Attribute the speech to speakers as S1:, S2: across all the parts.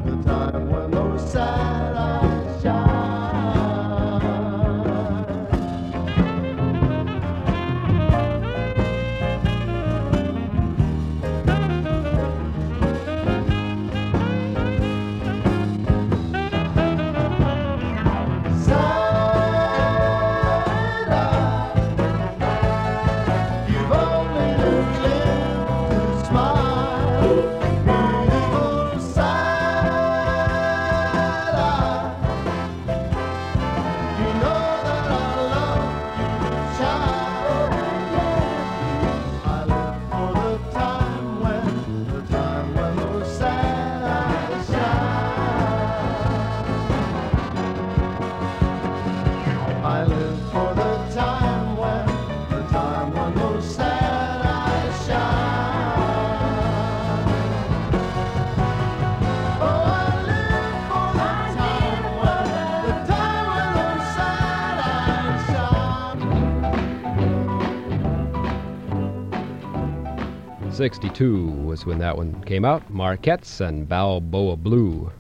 S1: '62 was when that one came out. Marquettes and Balboa Blue.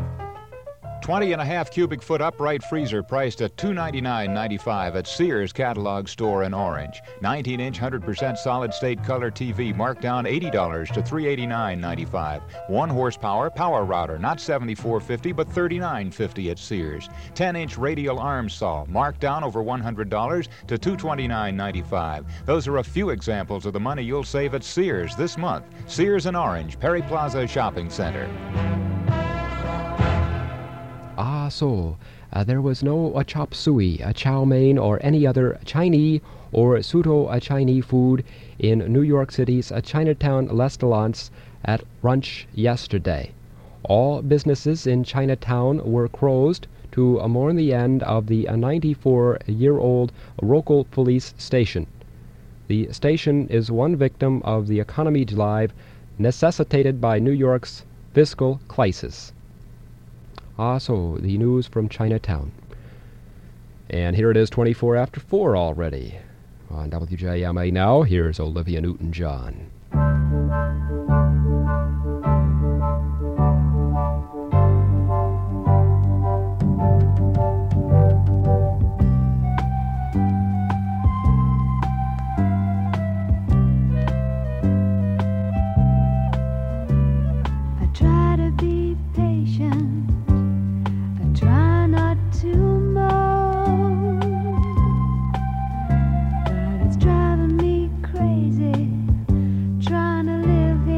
S2: 20.5 cubic foot upright freezer priced at $299.95 at Sears Catalog Store in Orange. 19-inch 100% solid state color TV marked down $80 to $389.95. 1 horsepower power router, not $74.50 but $39.50 at Sears. 10-inch radial arm saw marked down over $100 to $229.95. Those are a few examples of the money you'll save at Sears this month. Sears in Orange, Perry Plaza Shopping Center.
S1: There was no chop suey, chow mein, or any other Chinese or pseudo-Chinese food in New York City's Chinatown restaurants at lunch yesterday. All businesses in Chinatown were closed to mourn the end of the 94-year-old local police station. The station is one victim of the economy drive necessitated by New York's fiscal crisis. So the news from Chinatown. And here it is 24 after 4 already. On WJMA now, here's Olivia Newton-John.
S3: I try to be patient. Try not to moan, but it's driving me crazy, trying to live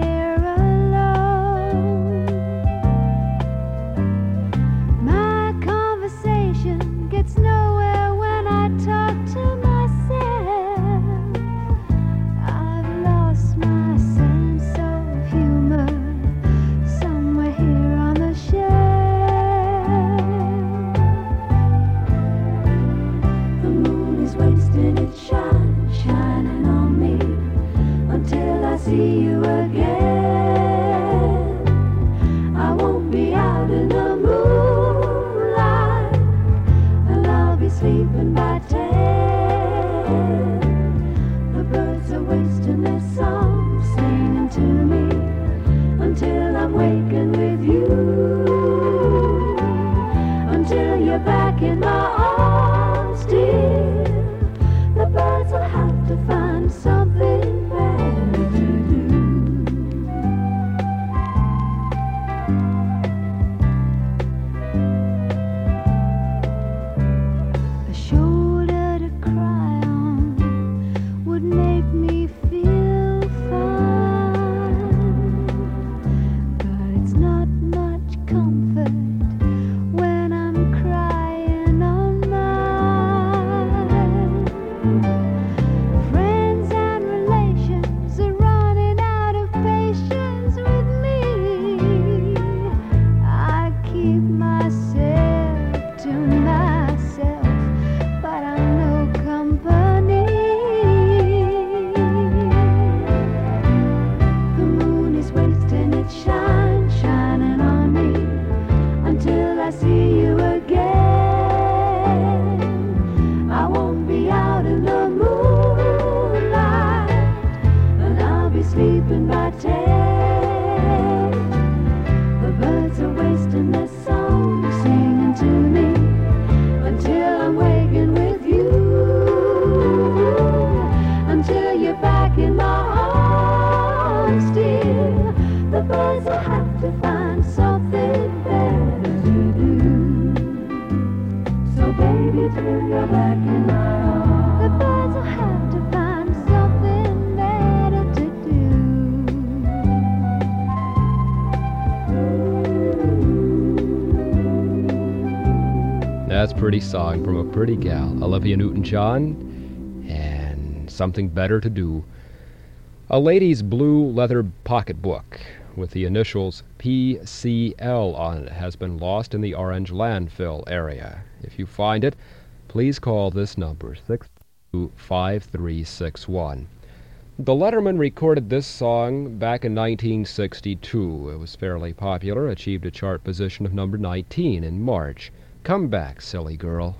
S3: have to find something better to do. So baby, turn your back in my arms. The birds will have to find something better to
S1: do. That's a pretty song from a pretty gal, Olivia Newton-John, and Something Better to Do. A lady's blue leather pocketbook with the initials PCL on it has been lost in the Orange landfill area. If you find it, please call this number, 622-5361. The Letterman recorded this song back in 1962. It was fairly popular, achieved a chart position of number 19 in March. Come back, silly girl.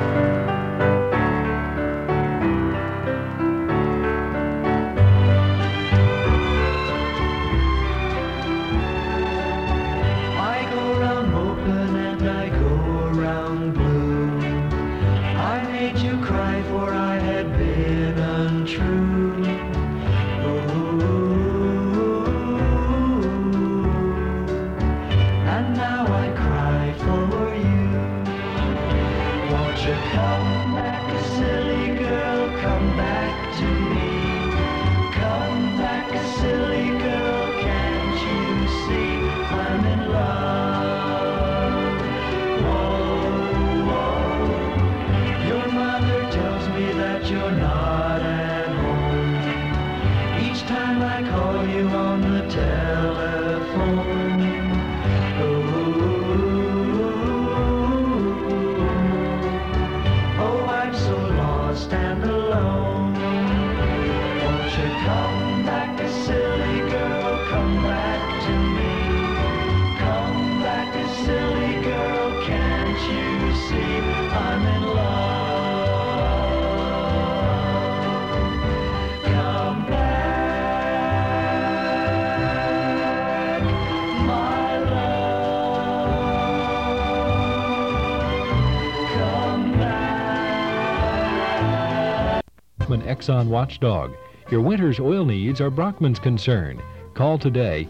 S4: Exxon Watchdog. Your winter's oil needs are Brockman's concern. Call today,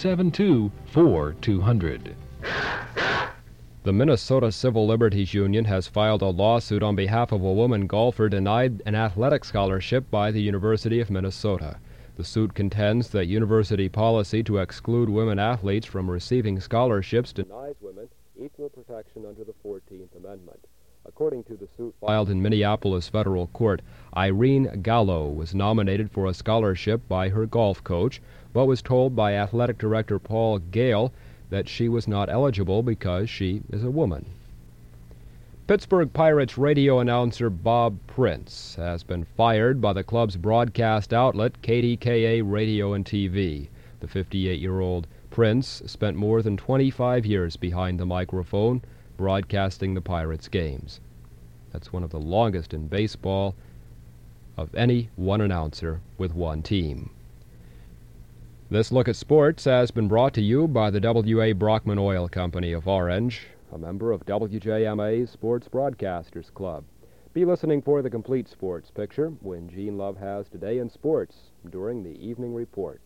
S4: 672-4200.
S1: The Minnesota Civil Liberties Union has filed a lawsuit on behalf of a woman golfer denied an athletic scholarship by the University of Minnesota. The suit contends that university policy to exclude women athletes from receiving scholarships denies women equal protection under the 14th Amendment. According to the suit filed in Minneapolis federal court, Irene Gallo was nominated for a scholarship by her golf coach, but was told by athletic director Paul Gale that she was not eligible because she is a woman. Pittsburgh Pirates radio announcer Bob Prince has been fired by the club's broadcast outlet, KDKA Radio and TV. The 58-year-old Prince spent more than 25 years behind the microphone, broadcasting the Pirates' games. That's one of the longest in baseball of any one announcer with one team. This look at sports has been brought to you by the W.A. Brockman Oil Company of Orange, a member of WJMA's Sports Broadcasters Club. Be listening for the complete sports picture when Gene Love has Today in Sports during the evening report.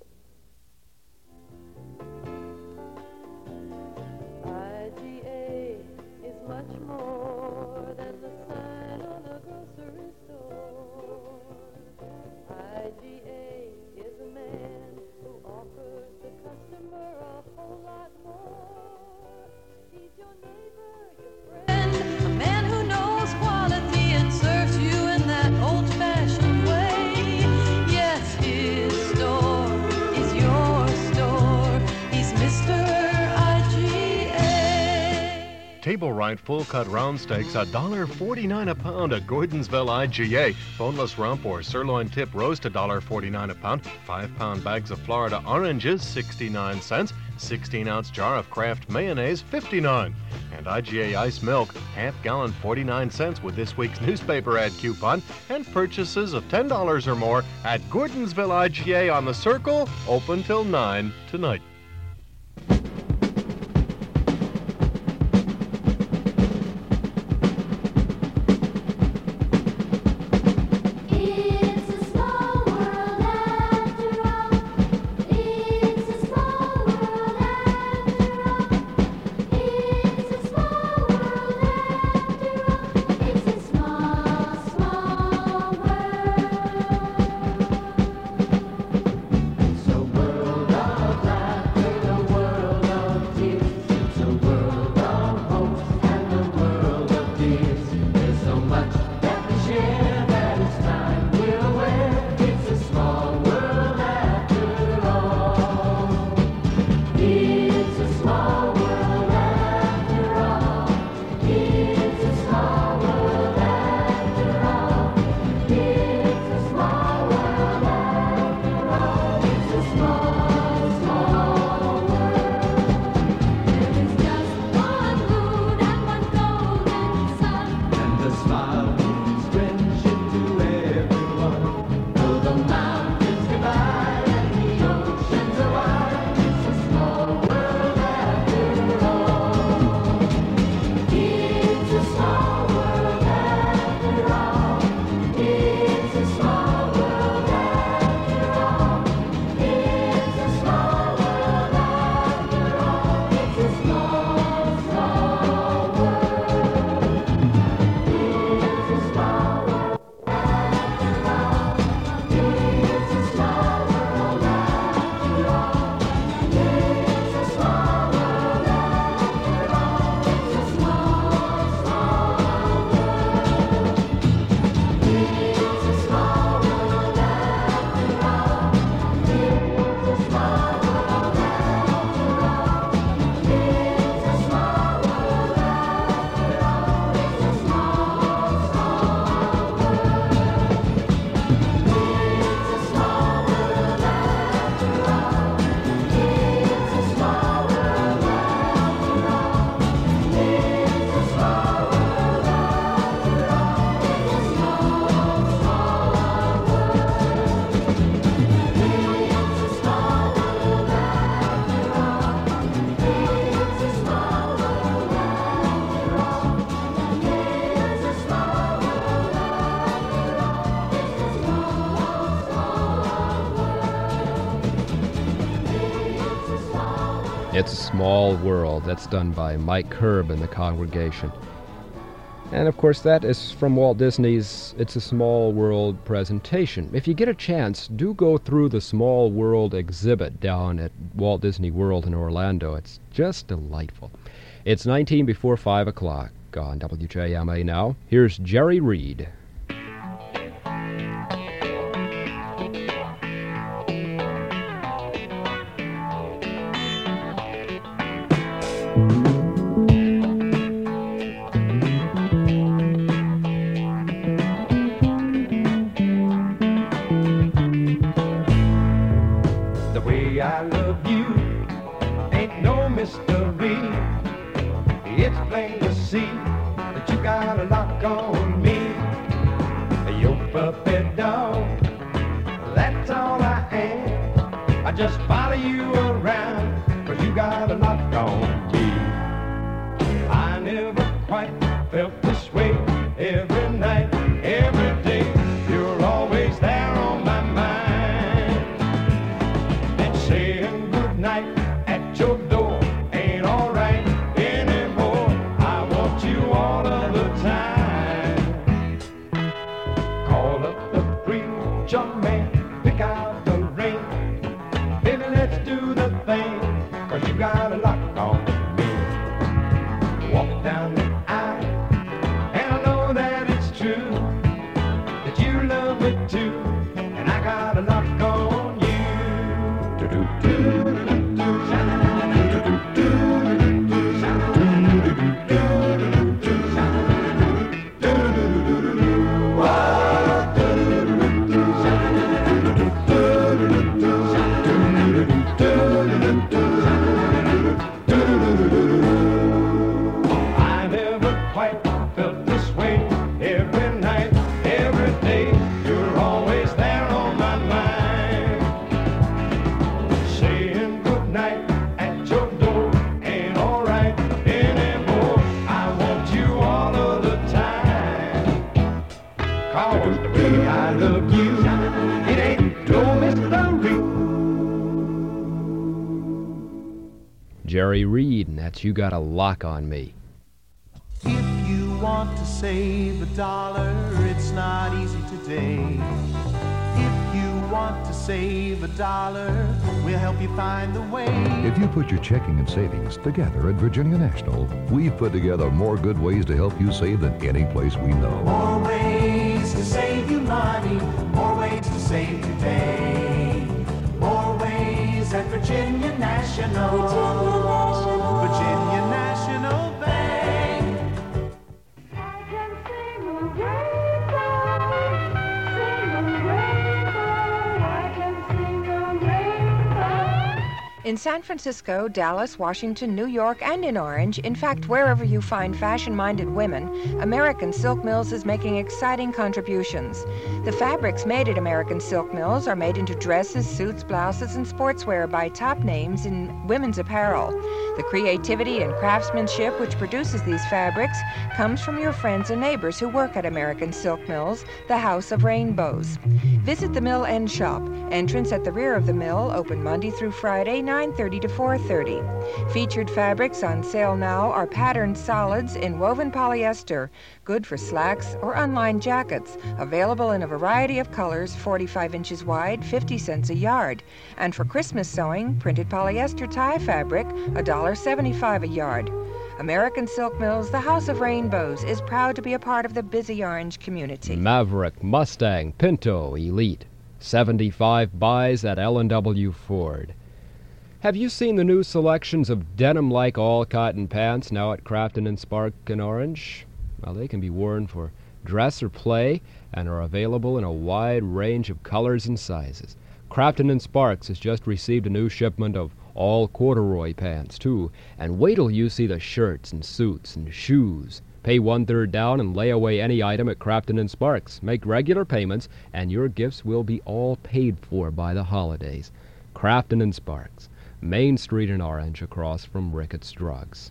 S5: IGA is much more than the sign on a grocery store. IGA is a man who offers the customer a whole lot more. He's your neighbor, your friend, a man who knows quality and serves you in that old-fashioned way. Yes, his store is your store. He's Mr.
S4: Table right full cut round steaks $1.49 a pound at Gordonsville IGA. Boneless rump or sirloin tip roast $1.49 a pound. 5-pound bags of Florida oranges 69 cents. 16-ounce jar of Kraft mayonnaise 59. And IGA ice milk half-gallon 49 cents with this week's newspaper ad coupon. And purchases of $10 or more at Gordonsville IGA on the Circle, open till 9 tonight.
S1: Small World. That's done by Mike Kerb and the congregation. And of course that is from Walt Disney's It's a Small World presentation. If you get a chance, do go through the Small World exhibit down at Walt Disney World in Orlando. It's just delightful. It's 19 before 5 o'clock on WJMA now. Here's Jerry Reed.
S6: The way I love you ain't no mystery. It's plain to see that you got a lock on me. Your puppy dog, that's all I am. I just follow you around, 'cause you got a lock on me. I never quite felt this way. Every night, every day, you're always there on my mind. And saying goodnight at your door ain't alright anymore. I want you all of the time. Call up the preacher man, pick out the ring. Baby, let's do the thing, 'cause you got a lock on me. Walk down the aisle, and I know that it's true, that you love me too, and I got a lock on you. I never quite felt this way. Every night, every day, you're always there on my mind. Saying goodnight at your door ain't alright anymore. I want you all of the time. 'Cause the way I love you, it ain't no mystery.
S1: Jerry Reed, and that's You Got a Lock on Me.
S7: If you want to save $1, it's not easy today. If you want to save $1, we'll help you find the way.
S8: If you put your checking and savings together at Virginia National, we've put together more good ways to help you save than any place we know.
S7: More ways to save you money, more ways to save today. More ways at Virginia National. Virginia National Bank.
S3: I can sing a rainbow, sing a rainbow. I can sing a rainbow.
S9: In San Francisco, Dallas, Washington, New York, and in Orange, in fact, wherever you find fashion-minded women, American Silk Mills is making exciting contributions. The fabrics made at American Silk Mills are made into dresses, suits, blouses, and sportswear by top names in women's apparel. The creativity and craftsmanship which produces these fabrics comes from your friends and neighbors who work at American Silk Mills, the House of Rainbows. Visit the Mill End Shop. Entrance at the rear of the mill, open Monday through Friday, 9:30 to 4:30. Featured fabrics on sale now are patterned solids in woven polyester, good for slacks or unlined jackets, available in a variety of colors, 45 inches wide, 50 cents a yard. And for Christmas sewing, printed polyester tie fabric, $1.75 a yard. American Silk Mills, the House of Rainbows, is proud to be a part of the busy Orange community.
S1: Maverick, Mustang, Pinto, Elite. 75 buys at L&W Ford. Have you seen the new selections of denim-like all-cotton pants now at Crafton & Spark in Orange? Well, they can be worn for dress or play and are available in a wide range of colors and sizes. Crafton & Sparks has just received a new shipment of all corduroy pants, too. And wait till you see the shirts and suits and shoes. Pay 1/3 down and lay away any item at Crafton & Sparks. Make regular payments, and your gifts will be all paid for by the holidays. Crafton & Sparks, Main Street in Orange, across from Ricketts Drugs.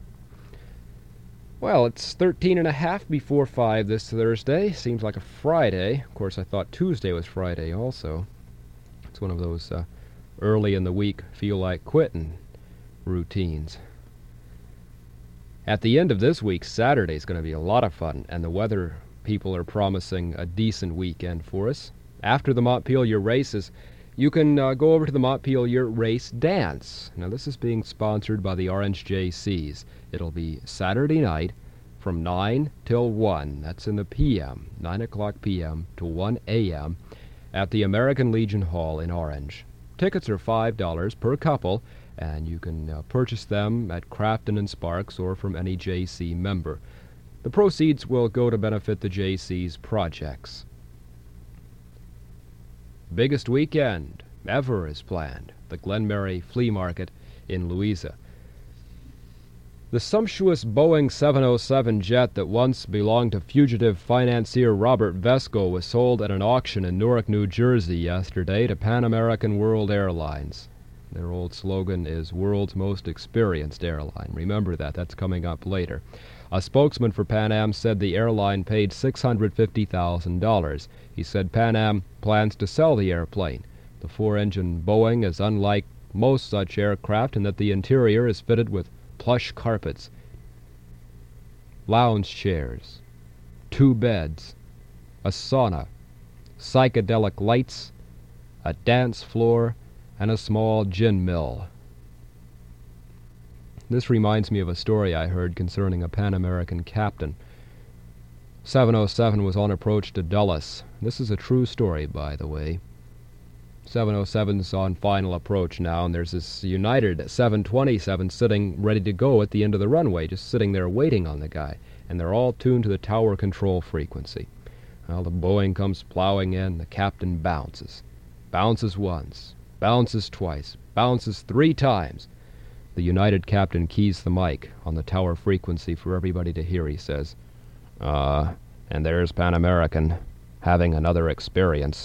S1: Well, it's 13 1/2 before 5 this Thursday. Seems like a Friday. Of course, I thought Tuesday was Friday also. It's one of those early in the week feel like quitting routines. At the end of this week, Saturday is going to be a lot of fun, and the weather people are promising a decent weekend for us. After the Montpelier races, you can go over to the Montpelier Race Dance. Now, this is being sponsored by the Orange JCs. It'll be Saturday night from 9 till 1. That's in the p.m., 9 o'clock p.m. to 1 a.m. at the American Legion Hall in Orange. Tickets are $5 per couple, and you can purchase them at Crafton and Sparks or from any JC member. The proceeds will go to benefit the JC's projects. Biggest weekend ever is planned, the Glenmary Flea Market in Louisa. The sumptuous Boeing 707 jet that once belonged to fugitive financier Robert Vesco was sold at an auction in Newark, New Jersey yesterday to Pan American World Airlines. Their old slogan is World's Most Experienced Airline. Remember that. That's coming up later. A spokesman for Pan Am said the airline paid $650,000. He said Pan Am plans to sell the airplane. The four-engine Boeing is unlike most such aircraft in that the interior is fitted with plush carpets, lounge chairs, 2 beds, a sauna, psychedelic lights, a dance floor, and a small gin mill. This reminds me of a story I heard concerning a Pan American captain. 707 was on approach to Dulles. This is a true story, by the way. 707's on final approach now, and there's this United 727 sitting ready to go at the end of the runway, just sitting there waiting on the guy, and they're all tuned to the tower control frequency. Well, the Boeing comes plowing in, the captain bounces. Bounces once, bounces twice, bounces 3 times. The United captain keys the mic on the tower frequency for everybody to hear. He says, and there's Pan American having another experience.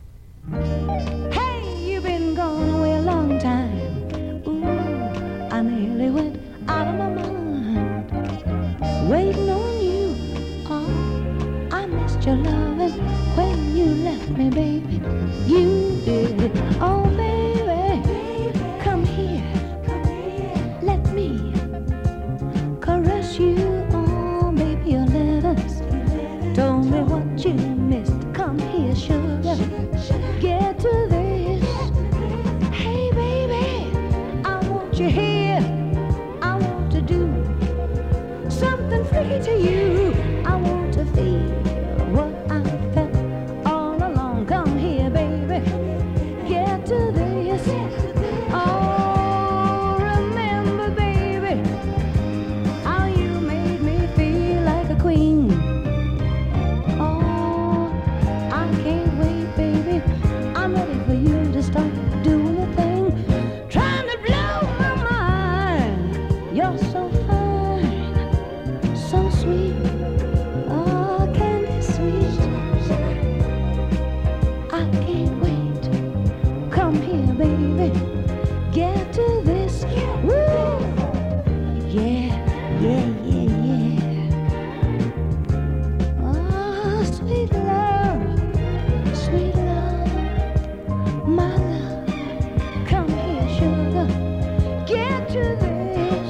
S3: Hey, you've been gone away a long time. Ooh, I nearly went out of my mind. Waiting on you. Oh, I missed your loving when you left me, baby. You did. Oh, baby, come here. Let me caress you. Oh, baby, your letters told me what you missed. Come here, sugar. Get to this. Hey, baby, I want you here. I want to do something freaky to you. I want to feel what I felt all along. Come here, baby. Get to this. Oh, remember, baby, how you made me feel like a queen. Oh, I can't wait, baby. I'm ready for you to start doing the thing, trying to blow my mind. You're so fine, so sweet, oh, candy sweet. I can't wait. Come here, baby. Get to this. Woo! Yeah, yeah, yeah, yeah. Oh, sweet love, sweet love. My love, come here, sugar. Get to this.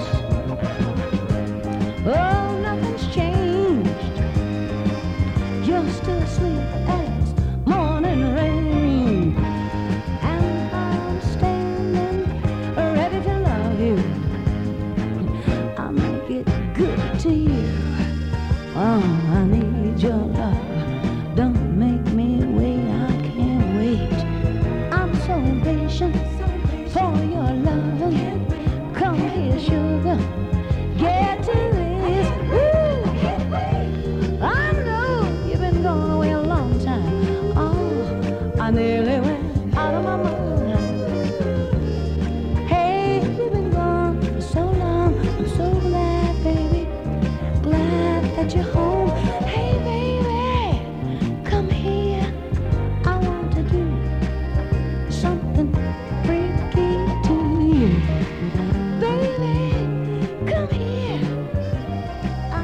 S3: Oh, nothing's changed. You're still sweet as morning rain. And I'm standing ready to love you. I'll make it good to you. Oh, I need your love. Don't make me wait, I can't wait. I'm so impatient for your loving. Come here, sugar. Get to this. Woo! I know you've been gone away a long time. Oh, I nearly went out of my mind. Hey, you've been gone for so long. I'm so glad, baby. Glad that you're home. Hey, baby, come here. I want to do something freaky to you. Baby, come here. I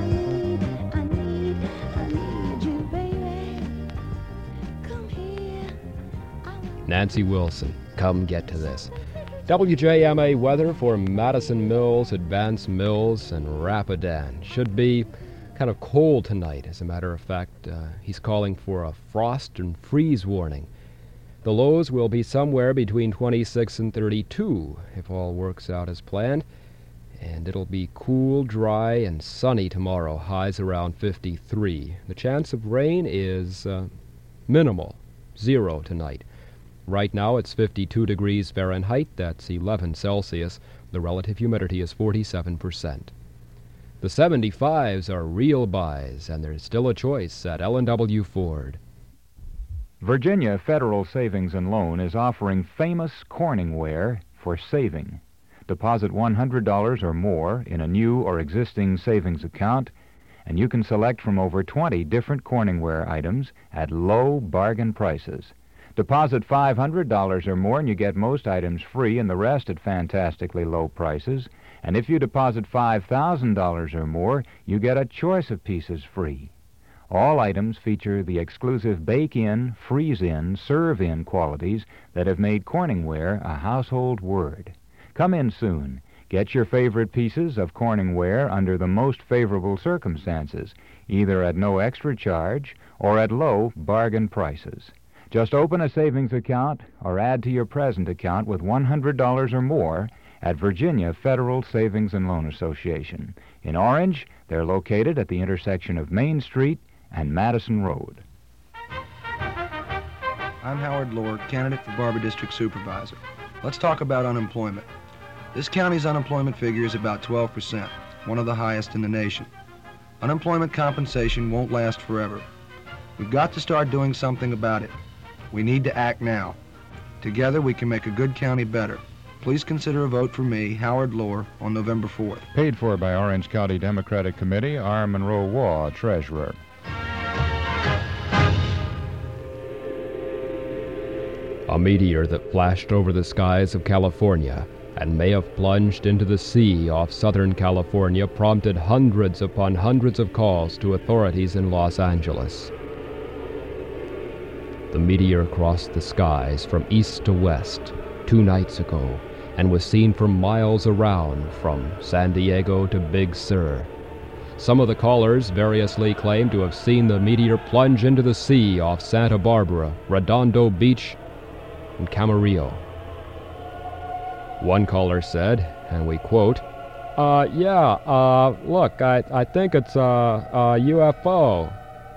S3: need you, baby. Come here.
S1: Nancy Wilson, come get to this. WJMA weather for Madison Mills, Advance Mills, and Rapidan. Should be kind of cold tonight. As a matter of fact, he's calling for a frost and freeze warning. The lows will be somewhere between 26 and 32 if all works out as planned. And it'll be cool, dry, and sunny tomorrow. Highs around 53. The chance of rain is minimal. 0 tonight. Right now it's 52 degrees Fahrenheit, that's 11 Celsius. The relative humidity is 47%. The 75s are real buys, and there's still a choice at L&W Ford.
S2: Virginia Federal Savings and Loan is offering famous Corningware for saving. Deposit $100 or more in a new or existing savings account, and you can select from over 20 different Corningware items at low bargain prices. Deposit $500 or more and you get most items free and the rest at fantastically low prices. And if you deposit $5,000 or more, you get a choice of pieces free. All items feature the exclusive bake-in, freeze-in, serve-in qualities that have made Corningware a household word. Come in soon. Get your favorite pieces of Corningware under the most favorable circumstances, either at no extra charge or at low bargain prices. Just open a savings account or add to your present account with $100 or more at Virginia Federal Savings and Loan Association. In Orange, they're located at the intersection of Main Street and Madison Road.
S10: I'm Howard Lord, candidate for Barber District Supervisor. Let's talk about unemployment. This county's unemployment figure is about 12%, one of the highest in the nation. Unemployment compensation won't last forever. We've got to start doing something about it. We need to act now. Together we can make a good county better. Please consider a vote for me, Howard Lohr, on November 4th.
S2: Paid for by Orange County Democratic Committee, R. Monroe Waugh, Treasurer.
S1: A meteor that flashed over the skies of California and may have plunged into the sea off Southern California prompted hundreds upon hundreds of calls to authorities in Los Angeles. The meteor crossed the skies from east to west 2 nights ago and was seen for miles around from San Diego to Big Sur. Some of the callers variously claimed to have seen the meteor plunge into the sea off Santa Barbara, Redondo Beach, and Camarillo. One caller said, and we quote, look, I think it's a UFO.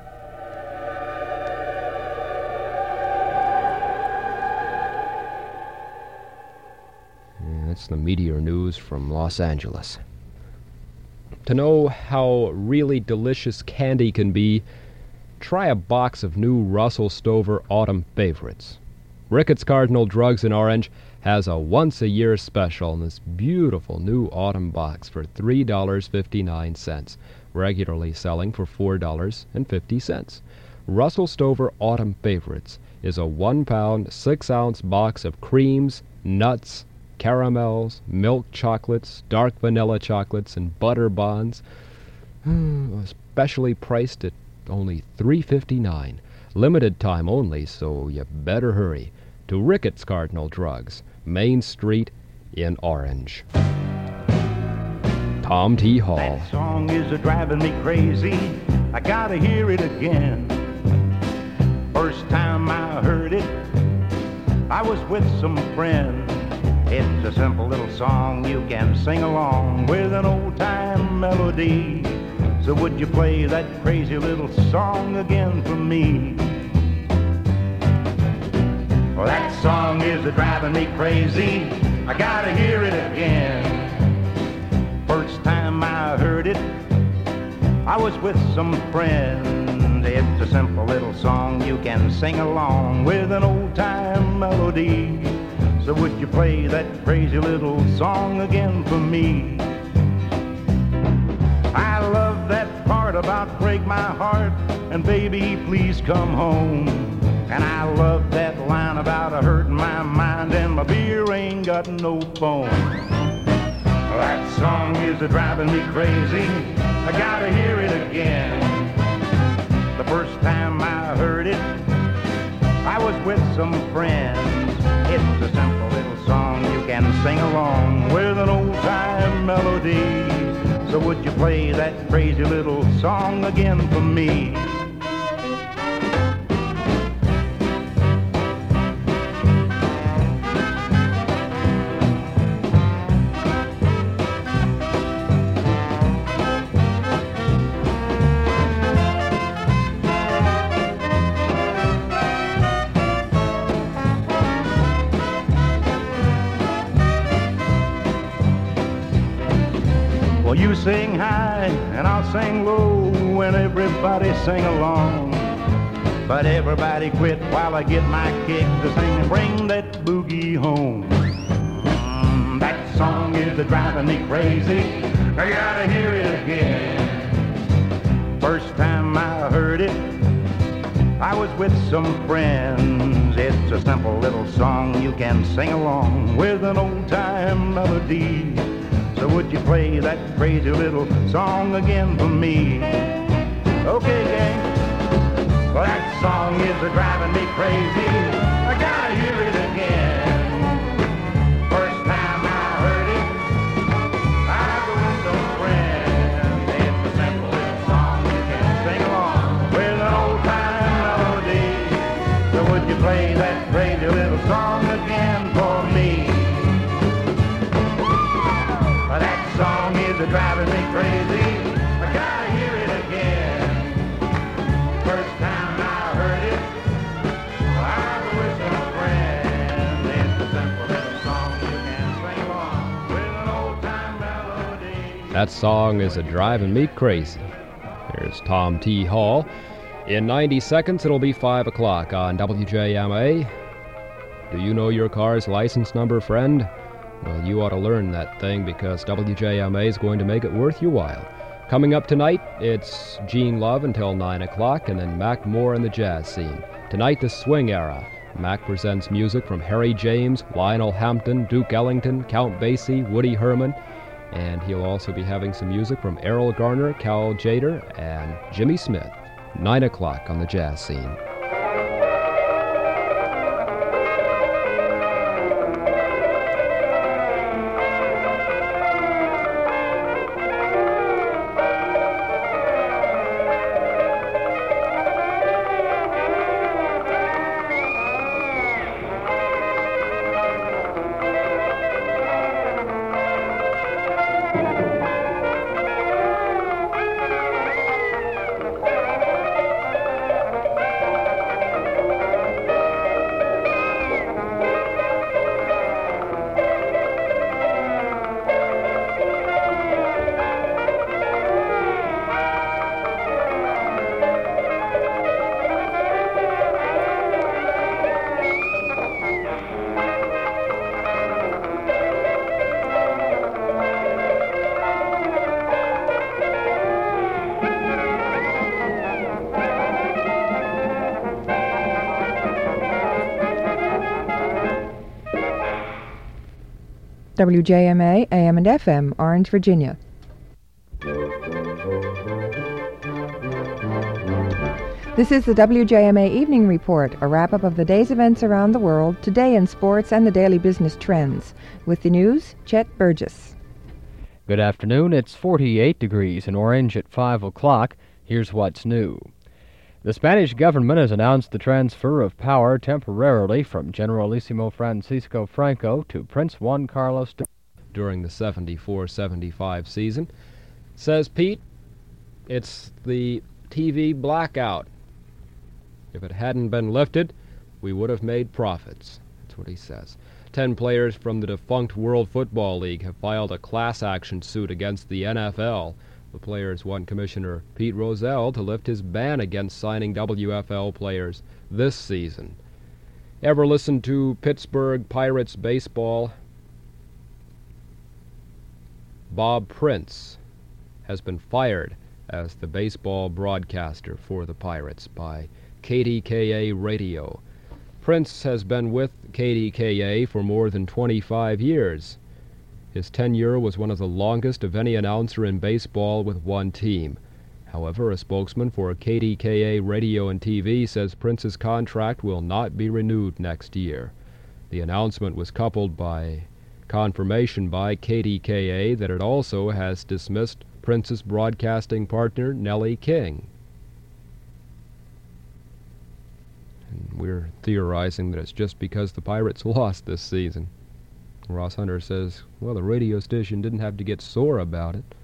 S1: That's the meteor news from Los Angeles. To know how really delicious candy can be, try a box of new Russell Stover Autumn Favorites. Ricketts Cardinal Drugs in Orange has a once-a-year special in this beautiful new autumn box for $3.59, regularly selling for $4.50. Russell Stover Autumn Favorites is a 1-pound, 6-ounce box of creams, nuts, caramels, milk chocolates, dark vanilla chocolates, and butter bonds, specially priced at only $3.59. Limited time only, so you better hurry. To Ricketts Cardinal Drugs, Main Street in Orange. Tom T. Hall.
S7: That song is a-driving me crazy. I gotta hear it again. First time I heard it, I was with some friends. It's a simple little song you can sing along with an old-time melody. So would you play that crazy little song again for me? Well, that song is a-driving me crazy. I gotta hear it again. First time I heard it, I was with some friends. It's a simple little song you can sing along with an old-time melody. So would you play that crazy little song again for me? I love that part about break my heart and baby please come home. And I love that line about a hurting my mind and my beer ain't got no foam. That song is a-driving me crazy. I gotta hear it again. The first time I heard it, I was with some friends. It's a simple little song you
S11: can sing along with an old-time melody. So would you play that crazy little song again for me? Well, you sing high and I'll sing low and everybody sing along. But everybody quit while I get my kick to sing and bring that boogie home. That song is driving me crazy. I gotta hear it again. First time I heard it, I was with some friends. It's a simple little song you can sing along with an old-time melody. So would you play that crazy little song again for me? Okay, gang. Well, that song is driving me crazy. I gotta hear it again. First time I heard it, I was with some friends. It's a simple little song you can sing along with an old-time melody. So would you play that crazy little song again for me? That song is driving me crazy. I gotta hear it again. First time I heard it, I was with some friends. It's a simple little song you can sing along with an old-time melody.
S1: That song is driving me crazy. Here's Tom T. Hall. In 90 seconds, it'll be 5 o'clock on WJMA. Do you know your car's license number, friend? Well, you ought to learn that thing because WJMA is going to make it worth your while. Coming up tonight, it's Gene Love until 9 o'clock, and then Mac Moore in the jazz scene. Tonight, the swing era. Mac presents music from Harry James, Lionel Hampton, Duke Ellington, Count Basie, Woody Herman, and he'll also be having some music from Errol Garner, Cal Tjader, and Jimmy Smith. 9 o'clock on the jazz scene.
S9: WJMA, AM and FM, Orange, Virginia. This is the WJMA Evening Report, a wrap-up of the day's events around the world, today in sports and the daily business trends. With the news, Chet Burgess.
S12: Good afternoon. It's 48 degrees in Orange at 5 o'clock. Here's what's new. The Spanish government has announced the transfer of power temporarily from Generalissimo Francisco Franco to Prince Juan Carlos
S1: during the 74-75 season. Says Pete, it's the TV blackout. If it hadn't been lifted, we would have made profits. That's what he says. 10 players from the defunct World Football League have filed a class action suit against the NFL. The players want Commissioner Pete Rozelle to lift his ban against signing WFL players this season. Ever listen to Pittsburgh Pirates baseball? Bob Prince has been fired as the baseball broadcaster for the Pirates by KDKA Radio. Prince has been with KDKA for more than 25 years. His tenure was one of the longest of any announcer in baseball with one team. However, a spokesman for KDKA Radio and TV says Prince's contract will not be renewed next year. The announcement was coupled confirmation by KDKA that it also has dismissed Princess broadcasting partner Nellie King. And we're theorizing that it's just because the Pirates lost this season. Ross Hunter says, well, the radio station didn't have to get sore about it.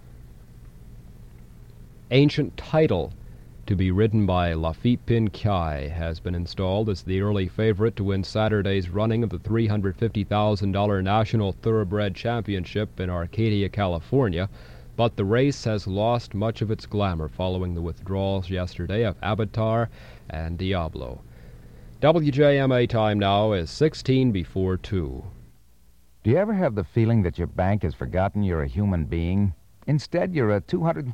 S1: Ancient Title, to be ridden by Lafitte Pincay, has been installed as the early favorite to win Saturday's running of the $350,000 National Thoroughbred Championship in Arcadia, California, but the race has lost much of its glamour following the withdrawals yesterday of Avatar and Diablo. WJMA time now is 16 before 2.
S13: Do you ever have the feeling that your bank has forgotten you're a human being? Instead, you're a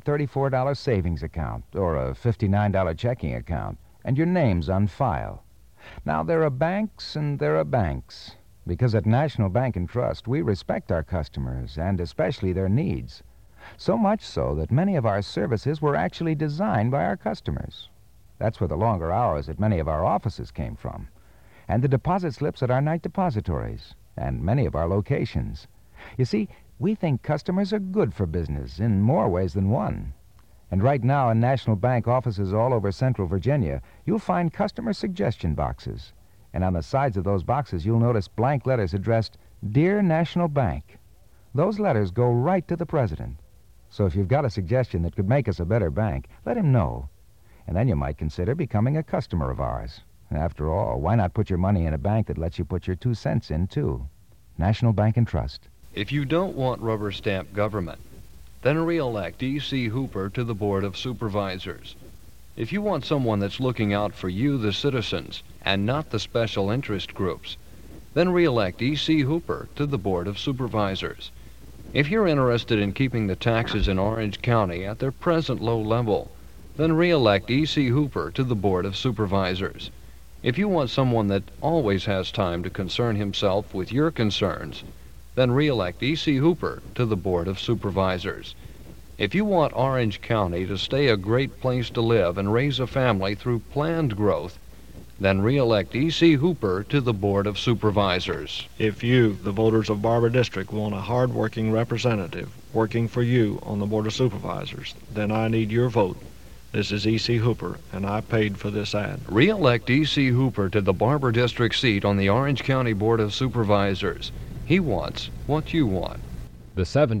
S13: $234 savings account or a $59 checking account, and your name's on file. Now, there are banks and there are banks, because at National Bank and Trust, we respect our customers and especially their needs. So much so that many of our services were actually designed by our customers. That's where the longer hours at many of our offices came from, and the deposit slips at our night depositories, and many of our locations. You see, we think customers are good for business in more ways than one. And right now in National Bank offices all over Central Virginia, you'll find customer suggestion boxes. And on the sides of those boxes, you'll notice blank letters addressed, Dear National Bank. Those letters go right to the president. So if you've got a suggestion that could make us a better bank, let him know. And then you might consider becoming a customer of ours. After all, why not put your money in a bank that lets you put your 2 cents in, too? National Bank and Trust.
S14: If you don't want rubber stamp government, then re-elect E.C. Hooper to the Board of Supervisors. If you want someone that's looking out for you, the citizens, and not the special interest groups, then re-elect E.C. Hooper to the Board of Supervisors. If you're interested in keeping the taxes in Orange County at their present low level, then re-elect E.C. Hooper to the Board of Supervisors. If you want someone that always has time to concern himself with your concerns, then re-elect E.C. Hooper to the Board of Supervisors. If you want Orange County to stay a great place to live and raise a family through planned growth, then re-elect E.C. Hooper to the Board of Supervisors.
S15: If you, the voters of Barber District, want a hard-working representative working for you on the Board of Supervisors, then I need your vote. This is E.C. Hooper, and I paid for this ad.
S14: Re-elect E.C. Hooper to the Barber District seat on the Orange County Board of Supervisors. He wants what you want.
S1: The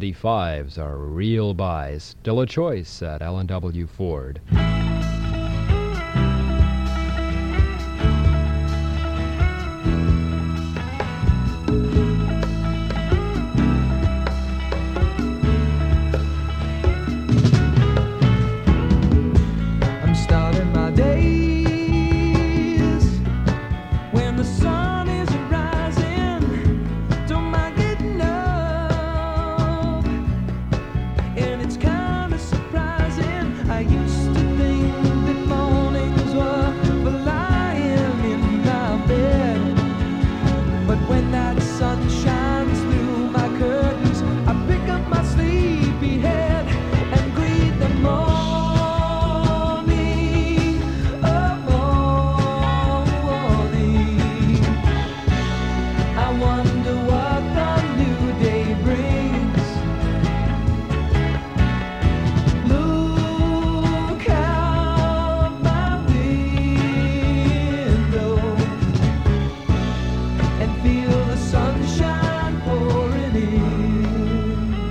S1: 75s are real buys, still a choice at L&W Ford.
S7: I'm starting my days when the sun is rising. Don't mind getting up, and it's kind of surprising. I used to think that mornings were for lying in my bed, but when that sun shines through my curtains, I pick up my sleepy head and greet the morning. I wonder what the new day brings. Look out my window and feel the sunshine pouring in.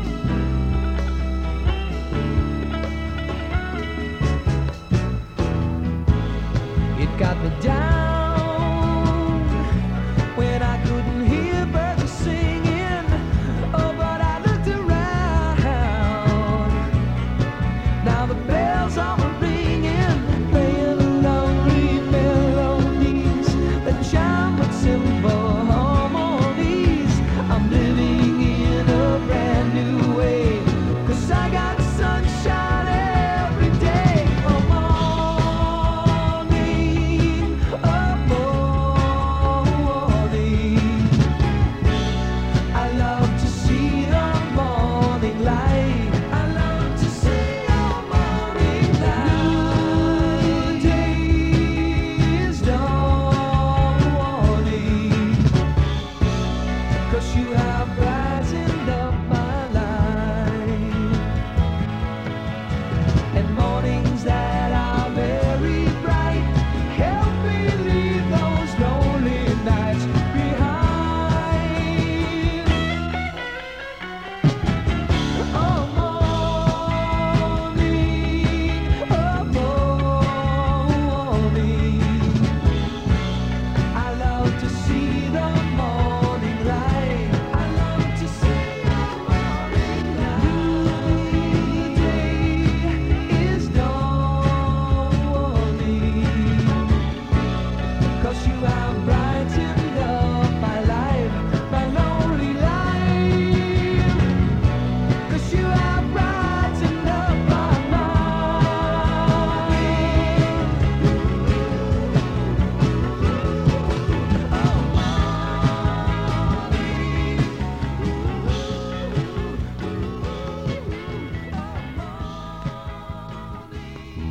S7: It got me down when I couldn't hear birds singing. Oh, but I looked around. Now the bells are ringing, playing lonely melodies that chime with simple harmonies. I'm living in a brand new way, 'cause I got sunshine every day. A morning, a morning. I love to see the morning light. I love to see the morning light.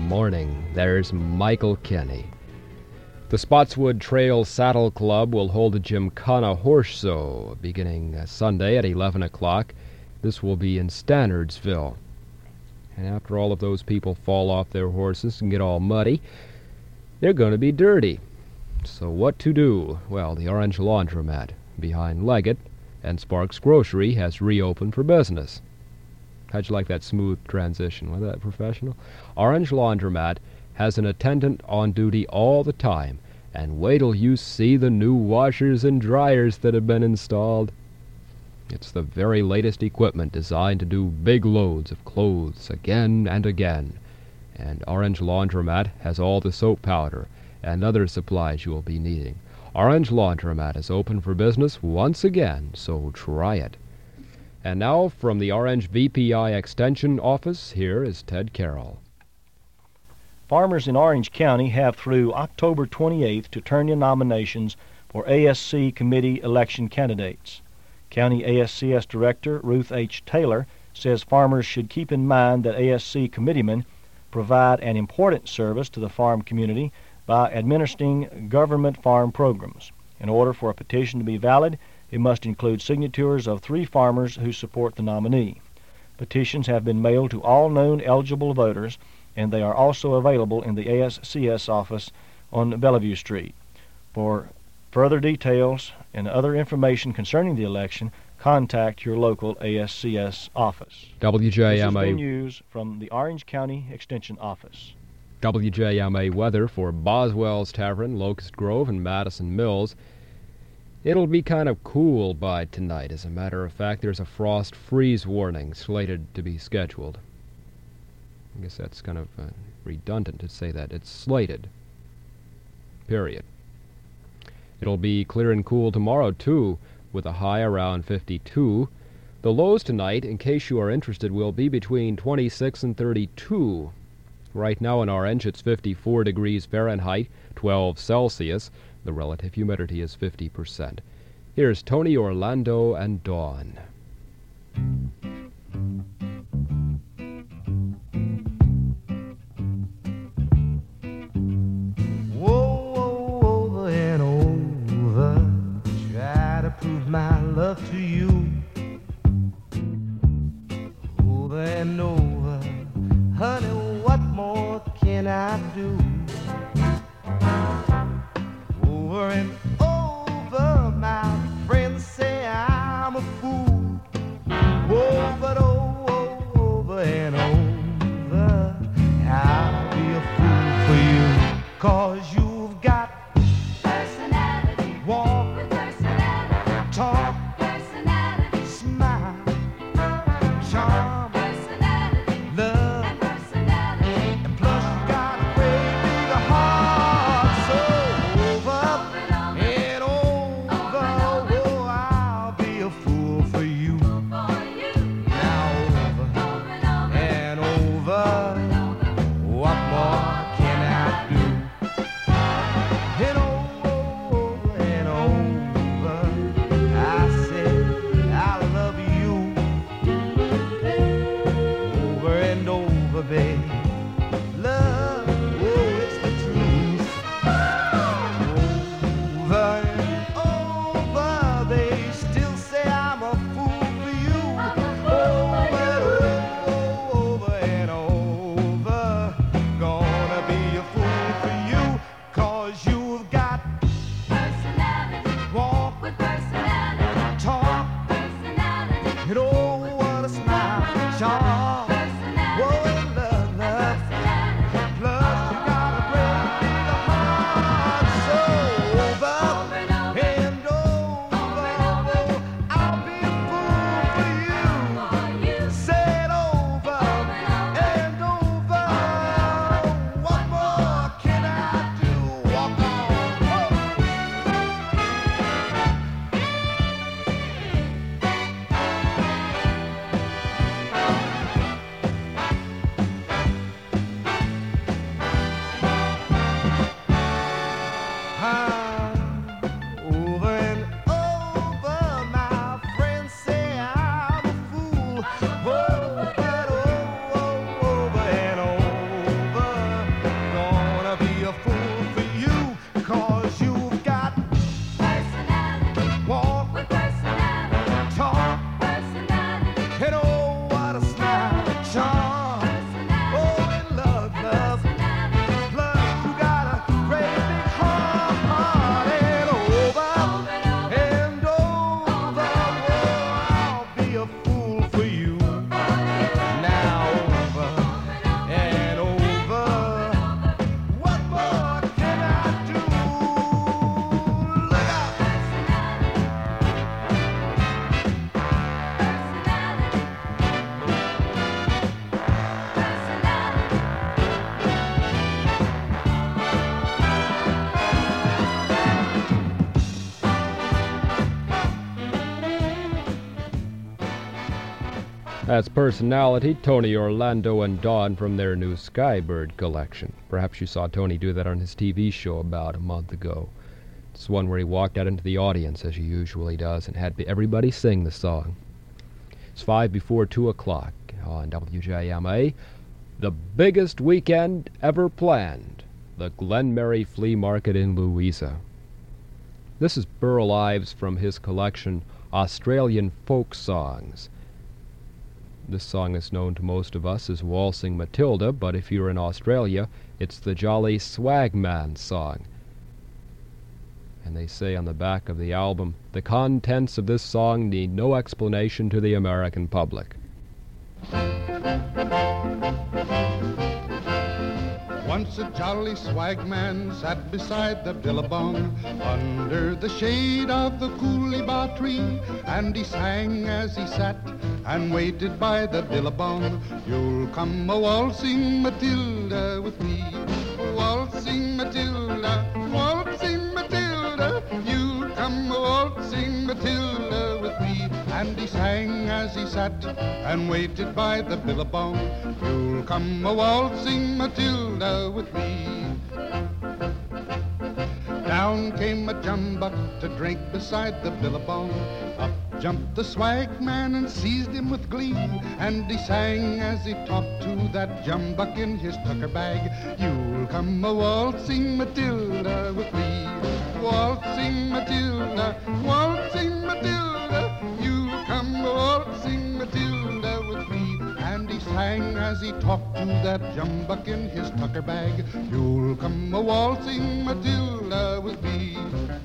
S1: morning. There's Michael Kenny. The Spotswood Trail Saddle Club will hold a Gymkhana horse show beginning Sunday at 11 o'clock. This will be in Stanardsville. And after all of those people fall off their horses and get all muddy, they're going to be dirty. So what to do? Well, the Orange Laundromat behind Leggett and Sparks Grocery has reopened for business. How'd you like that smooth transition? Wasn't that professional? Orange Laundromat has an attendant on duty all the time, and wait till you see the new washers and dryers that have been installed. It's the very latest equipment designed to do big loads of clothes again and again. And Orange Laundromat has all the soap powder and other supplies you will be needing. Orange Laundromat is open for business once again, so try it. And now from the Orange VPI Extension Office, here is Ted Carroll.
S16: Farmers in Orange County have through October 28th to turn in nominations for ASC committee election candidates. County ASCS Director Ruth H. Taylor says farmers should keep in mind that ASC committeemen provide an important service to the farm community by administering government farm programs. In order for a petition to be valid, it must include signatures of 3 farmers who support the nominee. Petitions have been mailed to all known eligible voters, and they are also available in the ASCS office on Bellevue Street. For further details and other information concerning the election, contact your local ASCS office.
S1: WJMA.
S16: This has been news from the Orange County Extension Office.
S1: WJMA weather for Boswell's Tavern, Locust Grove, and Madison Mills. It'll be kind of cool by tonight. As a matter of fact, there's a frost freeze warning slated to be scheduled. I guess that's kind of redundant to say that. It's slated. Period. It'll be clear and cool tomorrow, too, with a high around 52. The lows tonight, in case you are interested, will be between 26 and 32. Right now in Orange, it's 54 degrees Fahrenheit, 12 Celsius. The relative humidity is 50%. Here's Tony Orlando and Dawn.
S7: Over and over, try to prove my love to you. Over and over, honey, what more can I do? Over and over, my friends say I'm a fool. Over, over and over, I'll be a fool for you. 'Cause you've got personality, walk with personality, talk personality, smile, charm personality, love and personality, and plus you got a great big heart. So over and over, oh, I'll be a fool for you. Now over and over, what more can I do? And over and over, I said I love you. Over and over, babe. Love, oh, it's the truth. Over and over, they still say I'm a fool for you. Over and over, gonna be a fool for you. 'Cause you've got personality, walk with personality, talk personality, and oh, what a smile, charm, personality, oh, love,
S1: That's Personality, Tony Orlando and Dawn from their new Skybird collection. Perhaps you saw Tony do that on his TV show about a month ago. It's one where he walked out into the audience, as he usually does, and had everybody sing the song. It's 5 before 2 o'clock on WJMA. The biggest weekend ever planned, the Glen Mary Flea Market in Louisa. This is Burl Ives from his collection Australian Folk Songs. This song is known to most of us as Waltzing Matilda, but if you're in Australia, it's the Jolly Swagman song. And they say on the back of the album, the contents of this song need no explanation to the American public.
S17: Once a jolly swagman sat beside the billabong under the shade of the coolibah tree, and he sang as he sat and waited by the billabong. You'll come a waltzing Matilda with me, waltzing Matilda, waltzing Matilda. You'll come a waltzing Matilda with me. And he sang as he sat and waited by the billabong. You'll come a waltzing Matilda with me. Down came a jumbuck to drink beside the billabong. Up jumped the swagman and seized him with glee, and he sang as he talked to that jumbuck in his tucker bag. You'll come a waltzing Matilda with me, waltzing Matilda, waltzing Matilda. You'll come a waltzing Matilda with me. And he sang as he talked to that jumbuck in his tucker bag. You'll come a waltzing Matilda with me.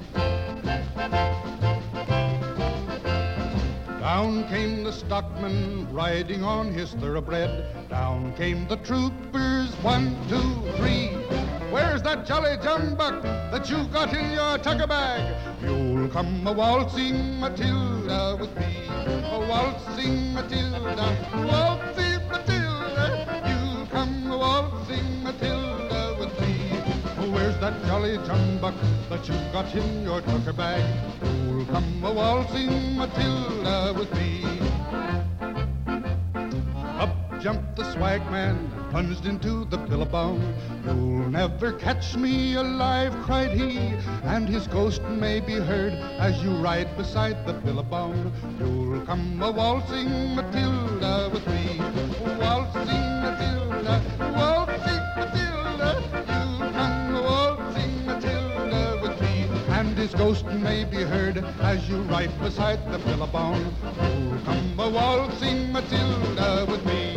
S17: Down came the stockman riding on his thoroughbred. Down came the troopers, 1, 2, 3. Where's that jolly jumbuck that you got in your tucker bag? You'll come a waltzing Matilda with me, a waltzing Matilda, waltzing Matilda. You'll come a waltzing Matilda with me. Where's that jolly jumbuck that you got in your tucker bag? You'll come a waltzing Matilda with me. Up jumped the swagman, plunged into the billabong. You'll never catch me alive, cried he, and his ghost may be heard as you ride beside the billabong. You'll come a waltzing Matilda with me, waltzing Matilda, waltzing Matilda. You'll come a waltzing Matilda with me, and his ghost may be heard as you ride beside the billabong. You'll come a waltzing Matilda with me.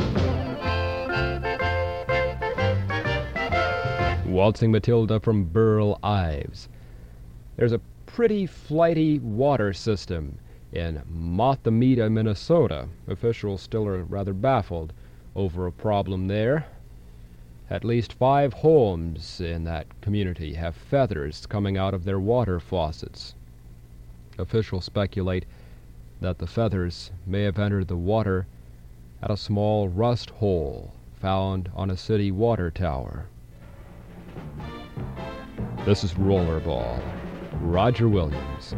S1: Waltzing Matilda from Burl Ives. There's a pretty flighty water system in Mothemita, Minnesota. Officials still are rather baffled over a problem there. At least 5 homes in that community have feathers coming out of their water faucets. Officials speculate that the feathers may have entered the water at a small rust hole found on a city water tower. This is Rollerball. Roger Williams.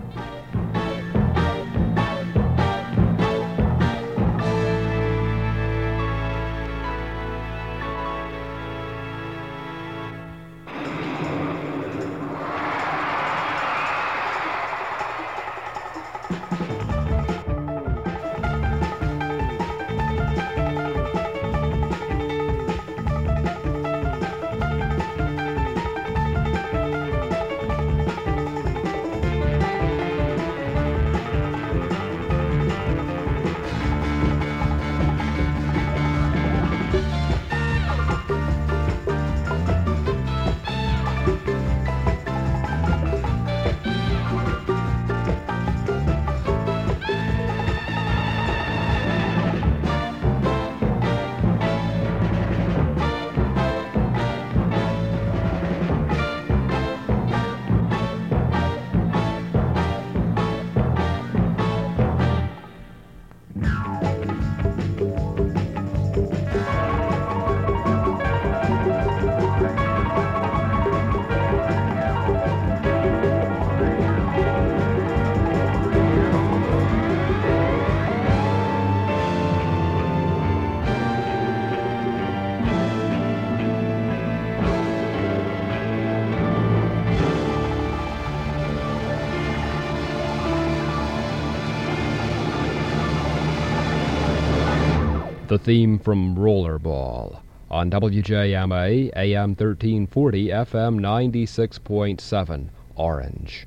S1: The theme from Rollerball on WJMA, AM 1340, FM 96.7, Orange.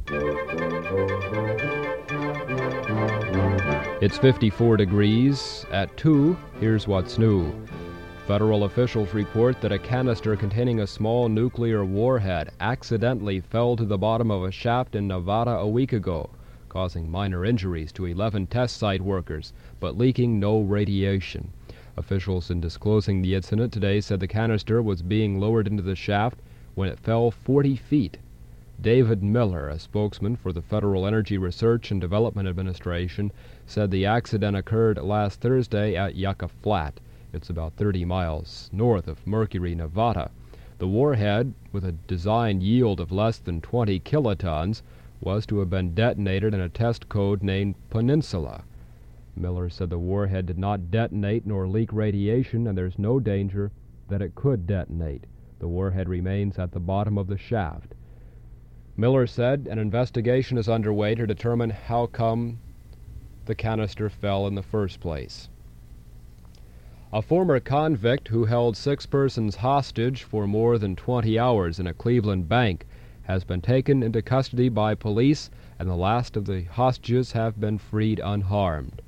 S1: It's 54 degrees at 2. Here's what's new. Federal officials report that a canister containing a small nuclear warhead accidentally fell to the bottom of a shaft in Nevada a week ago, causing minor injuries to 11 test site workers, but leaking no radiation. Officials in disclosing the incident today said the canister was being lowered into the shaft when it fell 40 feet. David Miller, a spokesman for the Federal Energy Research and Development Administration, said the accident occurred last Thursday at Yucca Flat. It's about 30 miles north of Mercury, Nevada. The warhead, with a design yield of less than 20 kilotons, was to have been detonated in a test code named Peninsula. Miller said the warhead did not detonate nor leak radiation, and there's no danger that it could detonate. The warhead remains at the bottom of the shaft. Miller said an investigation is underway to determine how come the canister fell in the first place. A former convict who held 6 persons hostage for more than 20 hours in a Cleveland bank has been taken into custody by police, and the last of the hostages have been freed unharmed.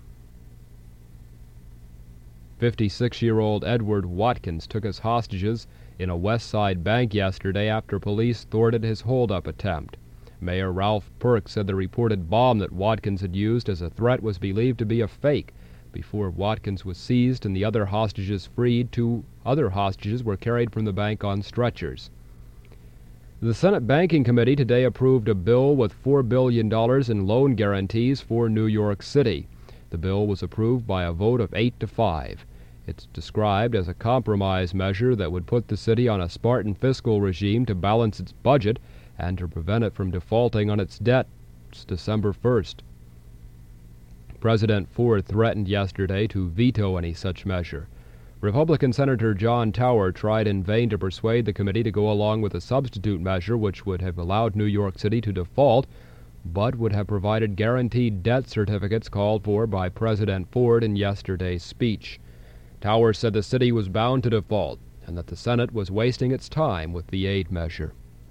S1: 56-year-old Edward Watkins took his hostages in a West Side bank yesterday after police thwarted his hold-up attempt. Mayor Ralph Perk said the reported bomb that Watkins had used as a threat was believed to be a fake. Before Watkins was seized and the other hostages freed, 2 other hostages were carried from the bank on stretchers. The Senate Banking Committee today approved a bill with $4 billion in loan guarantees for New York City. The bill was approved by a vote of 8-5. It's described as a compromise measure that would put the city on a Spartan fiscal regime to balance its budget and to prevent it from defaulting on its debt. It's December 1st. President Ford threatened yesterday to veto any such measure. Republican Senator John Tower tried in vain to persuade the committee to go along with a substitute measure which would have allowed New York City to default, but would have provided guaranteed debt certificates called for by President Ford in yesterday's speech. Tower said the city was bound to default and that the Senate was wasting its time with the aid measure.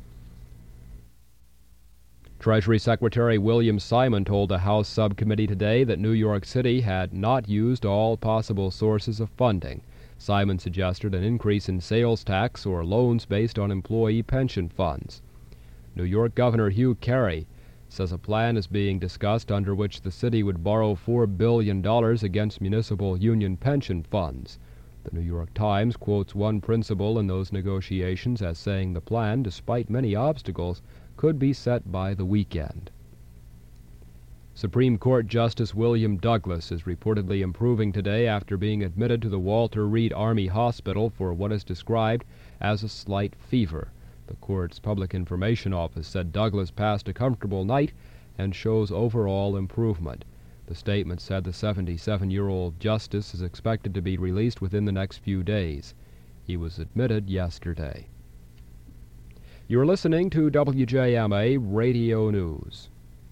S1: Treasury Secretary William Simon told a House subcommittee today that New York City had not used all possible sources of funding. Simon suggested an increase in sales tax or loans based on employee pension funds. New York Governor Hugh Carey says a plan is being discussed under which the city would borrow $4 billion against municipal union pension funds. The New York Times quotes one principal in those negotiations as saying the plan, despite many obstacles, could be set by the weekend. Supreme Court Justice William Douglas is reportedly improving today after being admitted to the Walter Reed Army Hospital for what is described as a slight fever. The court's Public Information Office said Douglas passed a comfortable night and shows overall improvement. The statement said the 77-year-old justice is expected to be released within the next few days. He was admitted yesterday. You're listening to WJMA Radio News.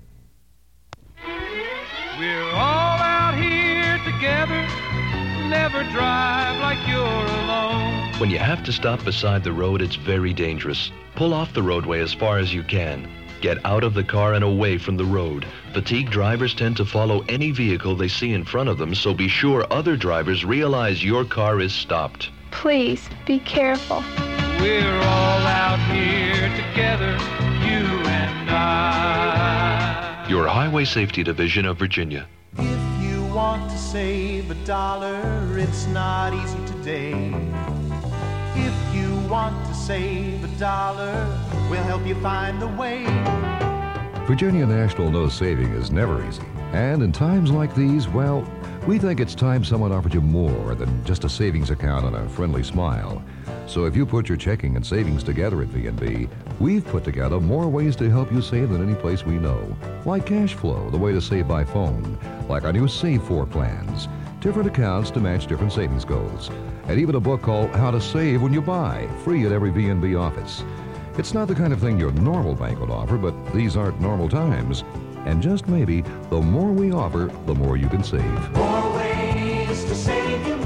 S18: We're all out here together, never drive like you're alone.
S19: When you have to stop beside the road, it's very dangerous. Pull off the roadway as far as you can. Get out of the car and away from the road. Fatigued drivers tend to follow any vehicle they see in front of them, so be sure other drivers realize your car is stopped.
S20: Please, be careful.
S18: We're all out here together, you and I.
S19: Your Highway Safety Division of Virginia.
S7: If you want to save $1, it's not easy today. If you want to save $1, we'll help you find the way.
S8: Virginia National knows saving is never easy. And in times like these, well, we think it's time someone offered you more than just a savings account and a friendly smile. So if you put your checking and savings together at V&B, we've put together more ways to help you save than any place we know. Like cash flow, the way to save by phone. Like our new Save For plans. Different accounts to match different savings goals. And even a book called How to Save When You Buy, free at every V&B office. It's not the kind of thing your normal bank would offer, but these aren't normal times. And just maybe, the more we offer, the more you can save.
S7: More ways to save.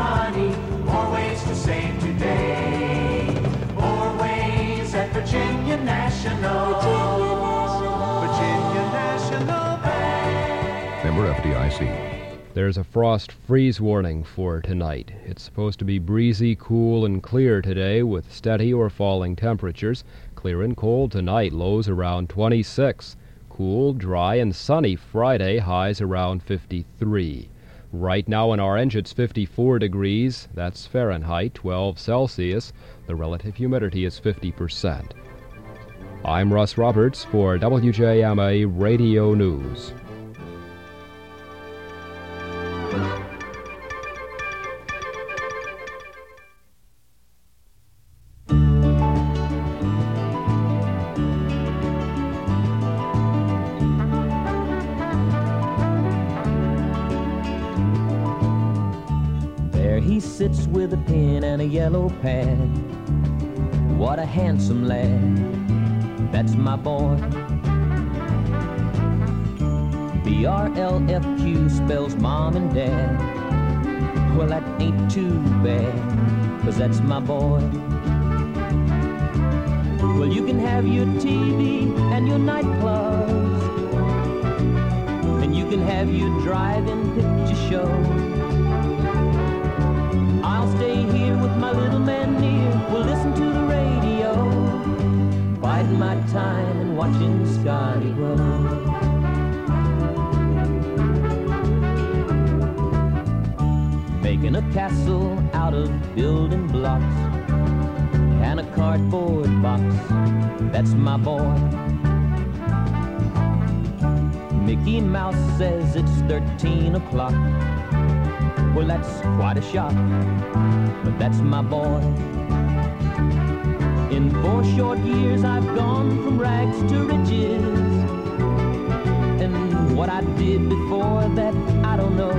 S7: money, more ways to save today. More ways at Virginia National. Virginia National Bank.
S8: Member FDIC.
S1: There's a frost freeze warning for tonight. It's supposed to be breezy, cool, and clear today with steady or falling temperatures. Clear and cold tonight, lows around 26. Cool, dry, and sunny Friday, highs around 53. Right now in Orange, it's 54 degrees. That's Fahrenheit, 12 Celsius. The relative humidity is 50%. I'm Russ Roberts for WJMA Radio News.
S21: There he sits with a pen and a yellow pad. What a handsome lad, that's my boy. BRLFQ spells mom and dad. Well, that ain't too bad, 'cause that's my boy. Well, you can have your TV and your nightclubs, and you can have your drive-in picture show. I'll stay here with my little man near. We'll listen to the radio, biding my time and watching Scotty grow. Making a castle out of building blocks and a cardboard box, that's my boy. Mickey Mouse says it's 13 o'clock. Well, that's quite a shock, but that's my boy. In 4 short years I've gone from rags to riches, and what I did before that I don't know.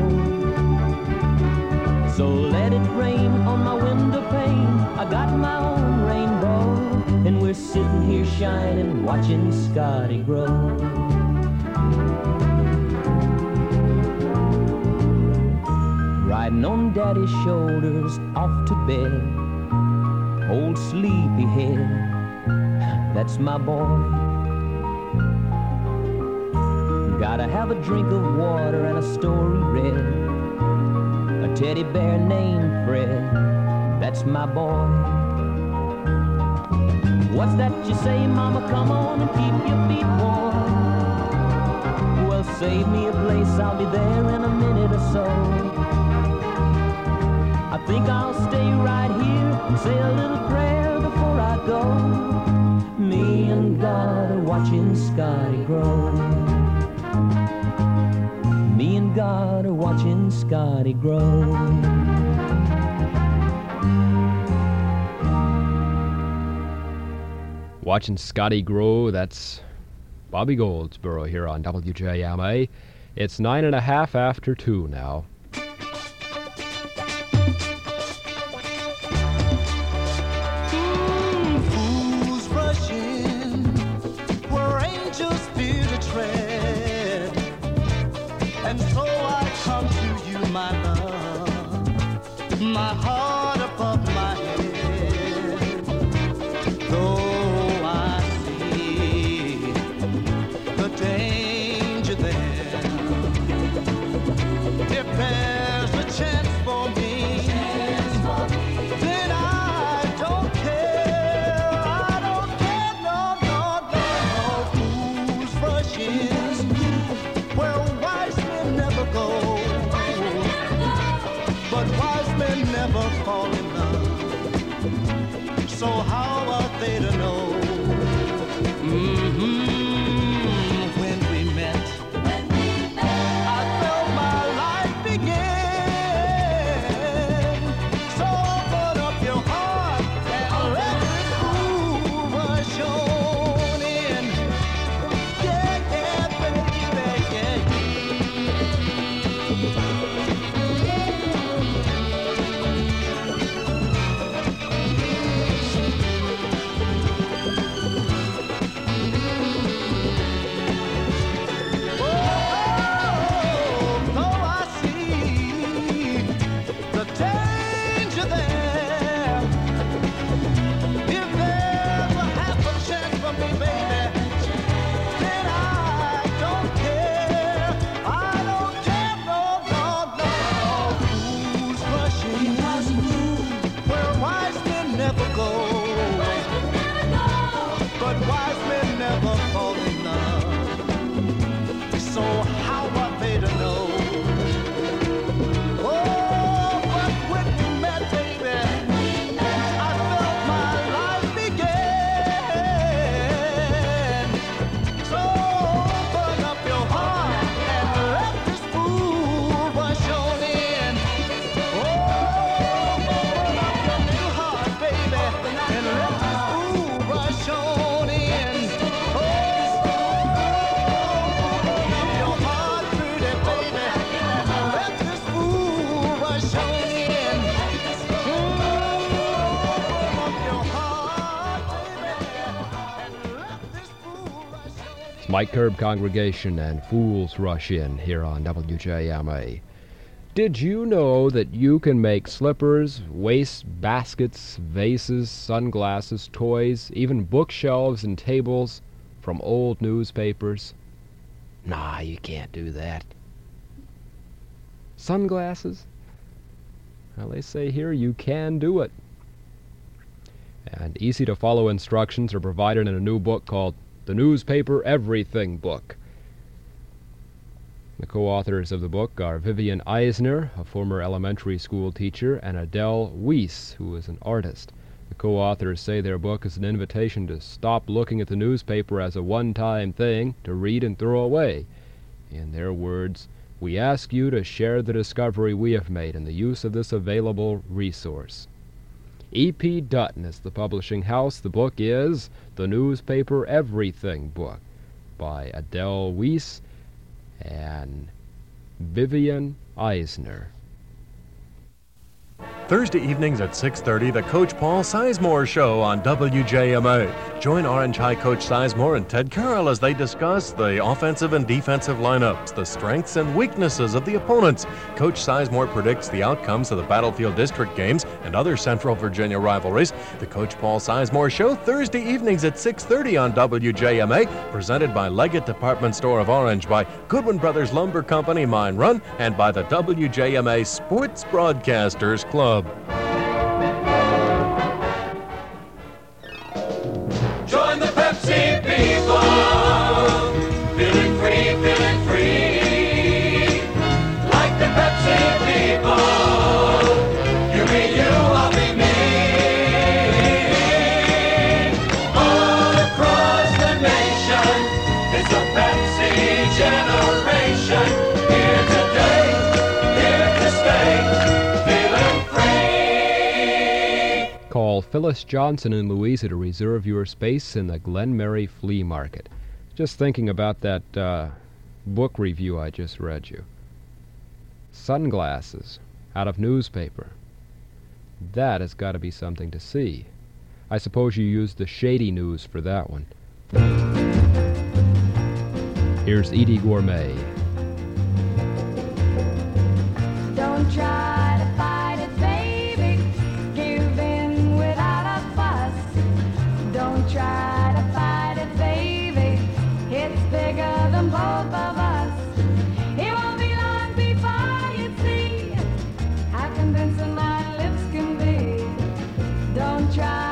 S21: So let it rain on my window pane, I got my own rainbow, and we're sitting here shining, watching Scotty grow. Riding on daddy's shoulders, off to bed, old sleepyhead, that's my boy. Gotta have a drink of water and a story read, a teddy bear named Fred, that's my boy. What's that you say, mama? Come on and keep your feet warm. Well, save me a place, I'll be there in a minute or so. I think I'll stay right here and say a little prayer before I go. Me and God are watching Scotty grow. Me and God are watching Scotty grow.
S1: Watching Scotty grow, that's Bobby Goldsboro here on WJMA. It's 9:30 after 2 now.
S7: Fools rush in where angels fear to tread, and so I come to you, my love, my heart above my head. Though I see the danger there, depend
S1: It's Mike Curb Congregation and Fools Rush In here on WJMA. Did you know that you can make slippers, waste baskets, vases, sunglasses, toys, even bookshelves and tables from old newspapers? Nah, you can't do that. Sunglasses? Well, they say here you can do it. And easy-to-follow instructions are provided in a new book called The Newspaper Everything Book. The co-authors of the book are Vivian Eisner, a former elementary school teacher, and Adele Weiss, who is an artist. The co-authors say their book is an invitation to stop looking at the newspaper as a one-time thing to read and throw away. In their words, we ask you to share the discovery we have made in the use of this available resource. E.P. Dutton is the publishing house. The book is The Newspaper Everything Book by Adele Weiss and Vivian Eisner.
S4: Thursday evenings at 6:30, the Coach Paul Sizemore Show on WJMA. Join Orange High Coach Sizemore and Ted Carroll as they discuss the offensive and defensive lineups, the strengths and weaknesses of the opponents. Coach Sizemore predicts the outcomes of the Battlefield District games and other Central Virginia rivalries. The Coach Paul Sizemore Show, Thursday evenings at 6:30 on WJMA, presented by Leggett Department Store of Orange, by Goodwin Brothers Lumber Company, Mine Run, and by the WJMA Sports Broadcasters Club.
S7: Join the Pepsi people, feeling free, like the Pepsi people. You be you, I'll be me. All across the nation, it's a Pepsi generation. Here today, here to stay, feeling free.
S1: Call Phyllis Johnson in Louisa to reserve your space in the Glen Mary Flea Market. Just thinking about that book review I just read you. Sunglasses out of newspaper. That has got to be something to see. I suppose you used the shady news for that one. Here's Edie Gourmet.
S3: Don't try to fight it, baby. Give in without a fuss. Don't try to fight it, baby. It's bigger than both of us. It won't be long before you see how convincing my lips can be. Don't try